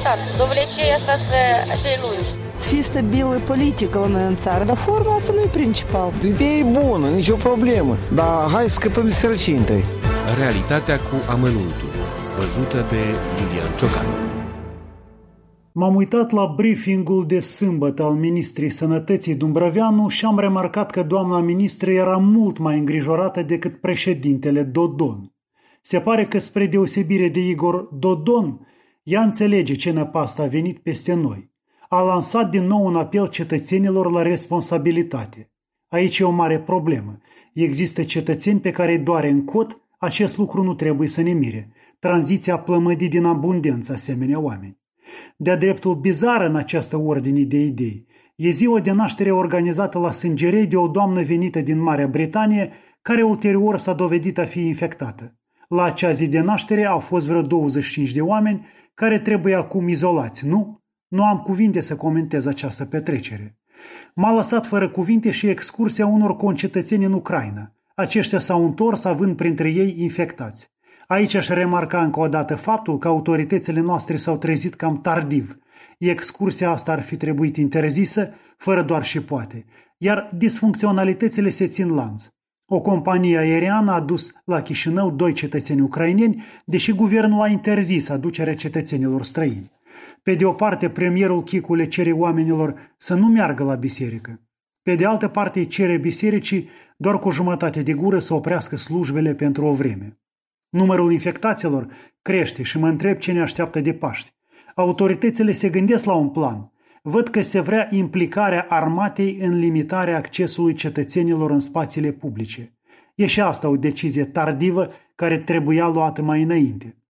important. Довлече asta așa lungi. Să fie stabilă politică la noi în țară, dar forma asta nu e principal. Ideea e bună, nicio problemă, dar hai să scăpăm de sărăcie întâi. Realitatea cu amănuntul, văzută de Iulian Ciocan. M-am uitat la briefingul de sâmbătă al ministrei Sănătății Dumbrăveanu și am remarcat că doamna ministră era mult mai îngrijorată decât președintele Dodon. Se pare că, spre deosebire de Igor Dodon, ea înțelege ce năpastă a venit peste noi. A lansat din nou un apel cetățenilor la responsabilitate. Aici e o mare problemă. Există cetățeni pe care îi doare în cot, acest lucru nu trebuie să ne mire. Tranziția a plămădit din abundență asemenea oameni. De-a dreptul bizară în această ordine de idei, e ziua de naștere organizată la Sângerei de o doamnă venită din Marea Britanie, care ulterior s-a dovedit a fi infectată. La acea zi de naștere au fost vreo 25 de oameni care trebuie acum izolați. Nu am cuvinte să comentez această petrecere. M-a lăsat fără cuvinte și excursia unor concetățeni în Ucraina. Aceștia s-au întors având printre ei infectați. Aici aș remarca încă o dată faptul că autoritățile noastre s-au trezit cam tardiv. Excursia asta ar fi trebuit interzisă, fără doar și poate, iar disfuncționalitățile se țin lanț. O companie aeriană a dus la Chișinău 2 cetățeni ucraineni, deși guvernul a interzis aducerea cetățenilor străini. Pe de o parte, premierul Chicu le cere oamenilor să nu meargă la biserică. Pe de altă parte, îi cere bisericii doar cu jumătate de gură să oprească slujbele pentru o vreme. Numărul infectaților crește și mă întreb ce ne așteaptă de Paști. Autoritățile se gândesc la un plan. Văd că se vrea implicarea armatei în limitarea accesului cetățenilor în spațiile publice. E și asta o decizie tardivă care trebuia luată mai înainte.